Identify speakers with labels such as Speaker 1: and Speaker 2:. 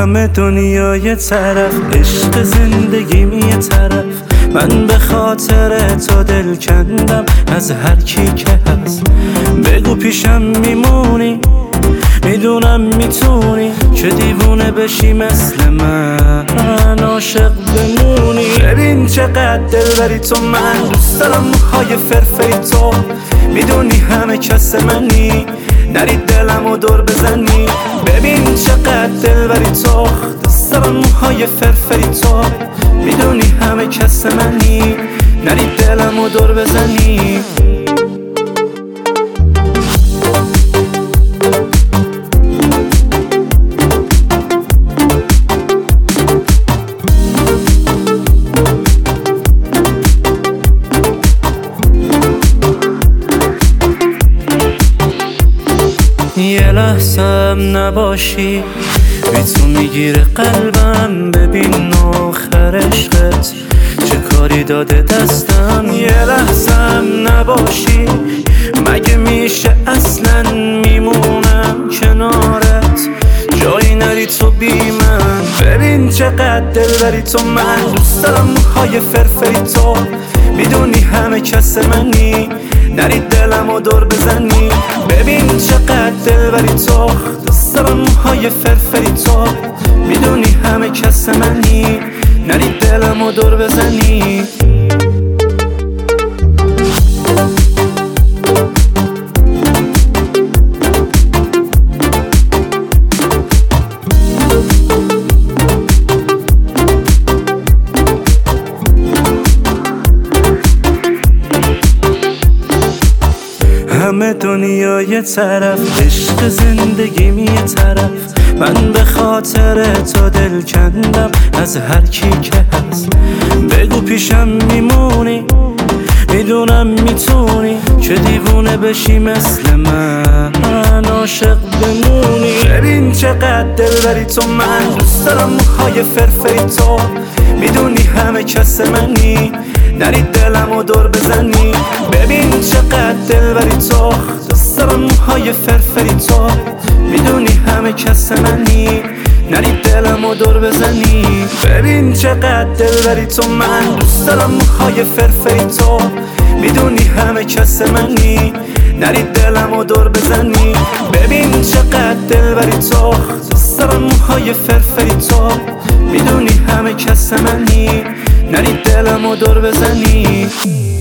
Speaker 1: همه دنیا یه طرف، عشق زندگیم یه طرف. من به خاطر تو دل کندم از هر کی که هست. بگو پیشم میمونی، میدونم میتونی که دیوونه بشی مثل من، عاشق بمونی. ببین چقدر دلبری تو، من دوست دارم موهای فرفری تو. میدونی همه کس منی، نری دلمو دور بزنی. ببین چقدر دلبری تو، دوست دارم موهای فرفری تو. میدونی همه کس منی، نری دلمو دور بزنی. یه لحظم نباشی، بی تو میگیره قلبم. ببین آخر عشقت چه کاری داده دستم. یه لحظم نباشی، مگه میشه اصلا میمونم کنارت، جایی نری تو بی من. ببین چقدر دلبری تو، من دوست دارم موهای فرفری تو. میدونی همه کس منی، نری دلمو دور بزنی. ببین چقدر دلبری تو، دوست دارم موهای فرفری تو. میدونی همه کس منی، نری دلمو دور بزنی. همه دنیا یه طرف، عشق زندگیم یه طرف. من به خاطر تو دل کندم از هر کی که هست. بگو پیشم میمونی، میدونم میتونی که دیوونه بشی مثل من، عاشق بمونی. ببین چقدر دلبری تو، من دوست دارم موهای فرفری تو. میدونی همه کس منی، نری دلمو دور بزنی. ببین چقدر دلبری تو، دوست دارم موهای فرفری تو. میدونی همه کس منی، نری دلمو دور بزنی. ببین چقدر دلبری تو، من دوست دارم موهای فرفری تو. میدونی همه کس منی، نری دلمو دور بزنی. ببین چقدر دلبری تو، دوست دارم موهای فرفری تو. میدونی همه کس منی، نری دلمو دور بزنی.